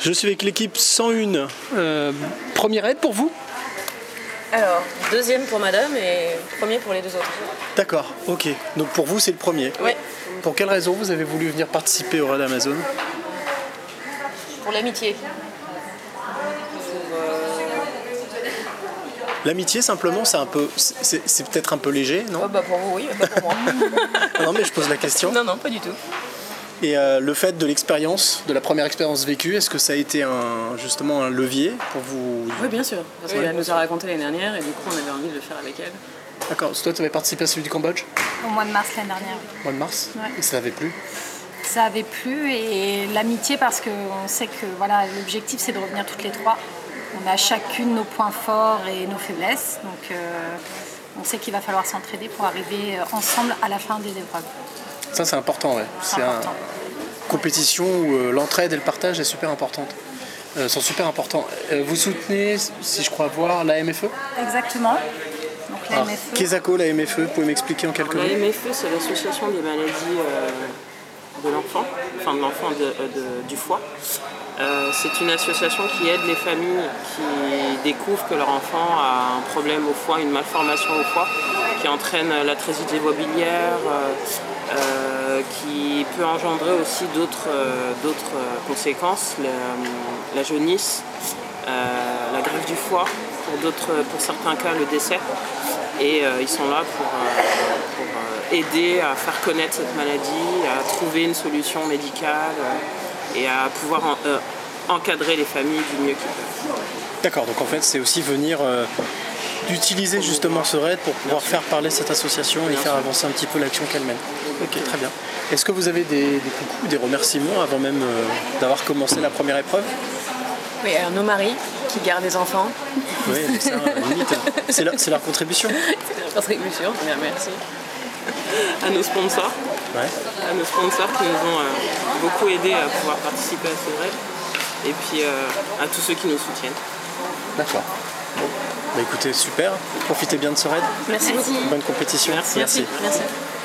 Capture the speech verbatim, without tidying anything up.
Je suis avec l'équipe cent un. Euh, premier raid pour vous? Alors, deuxième pour madame et premier pour les deux autres. D'accord, ok. Donc pour vous, c'est le premier. Oui. Pour quelle raison vous avez voulu venir participer au raid Amazon? Pour l'amitié. L'amitié, simplement, c'est un peu, c'est, c'est peut-être un peu léger, non? Oh bah pour vous, oui, pas pour moi. Non, mais je pose la question. Non, non, pas du tout. Et euh, le fait de l'expérience, de la première expérience vécue, est-ce que ça a été un, justement un levier pour vous? Oui, bien sûr. Parce Oui, qu'elle bien nous sûr. a raconté l'année dernière et du coup, on avait envie de le faire avec elle. D'accord. Toi, tu avais participé à celui du Cambodge Au mois de mars l'année dernière, oui. au mois de mars? Ouais. Et ça n'avait plu? Ça avait plu et l'amitié parce qu'on sait que voilà, l'objectif c'est de revenir toutes les trois. On a chacune nos points forts et nos faiblesses. Donc euh, on sait qu'il va falloir s'entraider pour arriver ensemble à la fin des épreuves. Ça, c'est important, ouais. C'est important. une compétition où euh, l'entraide et le partage est super importante. Euh, sont super importants. Euh, vous soutenez, si je crois voir, l'A M F E? Exactement. Donc la Alors, M F E. Kesako, l'A M F E, vous pouvez m'expliquer en quelques La mots? M F E, c'est l'association des maladies euh, de l'enfant, enfin de l'enfant de, de- du foie. Euh, c'est une association qui aide les familles qui découvrent que leur enfant a un problème au foie, une malformation au foie, qui entraîne l'atrésie des voies biliaires, euh, euh, qui peut engendrer aussi d'autres euh, d'autres, euh, conséquences, la, la jaunisse, euh, la greffe du foie, pour, d'autres, pour certains cas le décès. Et euh, ils sont là pour, euh, pour euh, aider à faire connaître cette maladie, à trouver une solution médicale euh, et à pouvoir en- euh, encadrer les familles du mieux qu'ils peuvent. D'accord, donc en fait, c'est aussi venir euh, d'utiliser justement ce raid pour pouvoir faire parler cette association et faire avancer un petit peu l'action qu'elle mène. Ok, très bien. Est-ce que vous avez des, des coucous, des remerciements avant même euh, d'avoir commencé la première épreuve? Oui, alors nos maris qui gardent des enfants. Oui, donc ça, euh, limite, c'est leur, c'est leur contribution. C'est la contribution. Bien, merci. À nos sponsors, Ouais. à nos sponsors qui nous ont euh, beaucoup aidés à pouvoir participer à ce raid. Et puis euh, à tous ceux qui nous soutiennent. D'accord. Bah écoutez, super. Profitez bien de ce raid. Merci beaucoup. Bonne compétition. Merci. Merci. Merci.